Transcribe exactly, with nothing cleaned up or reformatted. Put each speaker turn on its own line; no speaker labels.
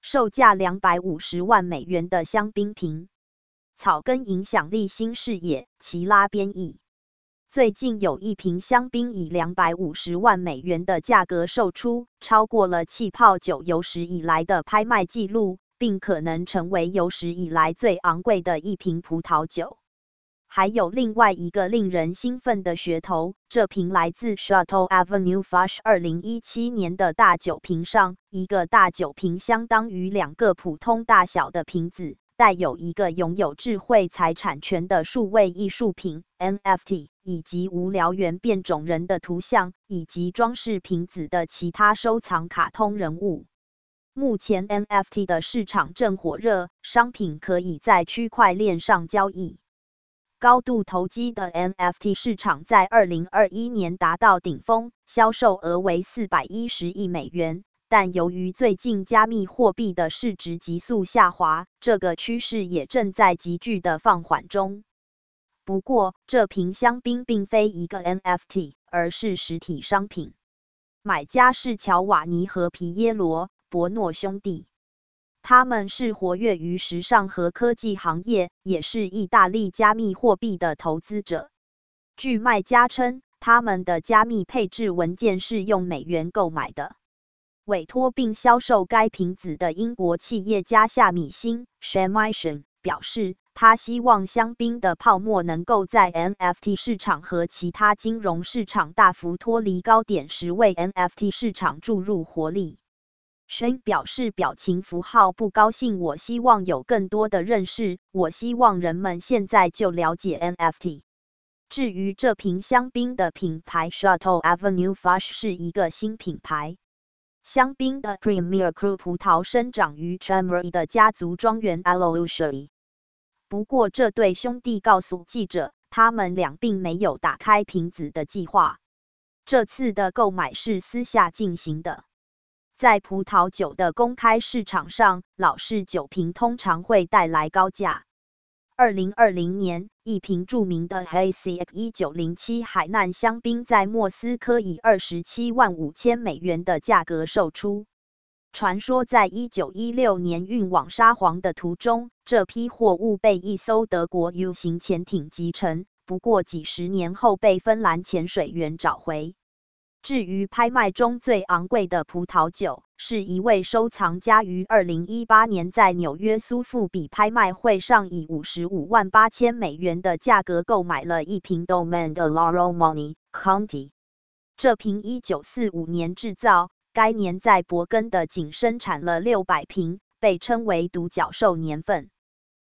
售价两百五十万美元的香槟瓶。草根影响力新视野，齐拉编译。最近有一瓶香槟以两百五十万美元的价格售出，超过了气泡酒有史以来的拍卖纪录，并可能成为有史以来最昂贵的一瓶葡萄酒。还有另外一个令人兴奋的噱头，这瓶来自 Chateau Avenue Foch 二零一七年的大酒瓶上，一个大酒瓶相当于两个普通大小的瓶子，带有一个拥有智慧财产权的数位艺术品 N F T， 以及无聊猿变种人的图像，以及装饰瓶子的其他收藏卡通人物。目前 N F T 的市场正火热，商品可以在区块链上交易。高度投机的 N F T 市场在二零二一年达到顶峰，销售额为四百一十亿美元，但由于最近加密货币的市值急速下滑，这个趋势也正在急剧的放缓中。不过，这瓶香槟并非一个 N F T， 而是实体商品。买家是乔瓦尼和皮耶罗·伯诺兄弟。他们是活跃于时尚和科技行业，也是意大利加密货币的投资者。据卖家称，他们的加密配置文件是用美元购买的。委托并销售该瓶子的英国企业家夏米辛 （Shamisen） 表示，他希望香槟的泡沫能够在 N F T 市场和其他金融市场大幅脱离高点时为 N F T 市场注入活力。Shane 表示表情符号不高兴，我希望有更多的认识，我希望人们现在就了解 N F T。至于这瓶香槟的品牌 Chateau Avenue Foch 是一个新品牌。香槟的 Premier Cru 葡萄生长于 Chamery 的家族庄园 Aloysius。不过这对兄弟告诉记者，他们俩并没有打开瓶子的计划。这次的购买是私下进行的。在葡萄酒的公开市场上，老式酒瓶通常会带来高价。二零二零年，一瓶著名的 Hazy 一九零七海难香槟在莫斯科以二十七万五千美元的价格售出。传说在一九一六年运往沙皇的途中，这批货物被一艘德国 U 型潜艇击沉，不过几十年后被芬兰潜水员找回。至于拍卖中最昂贵的葡萄酒，是一位收藏家于二零一八年在纽约苏富比拍卖会上以五十五万八千美元的价格购买了一瓶 Domaine de la Romanée Conti。这瓶一九四五年制造，该年在勃艮的仅生产了六百瓶，被称为独角兽年份。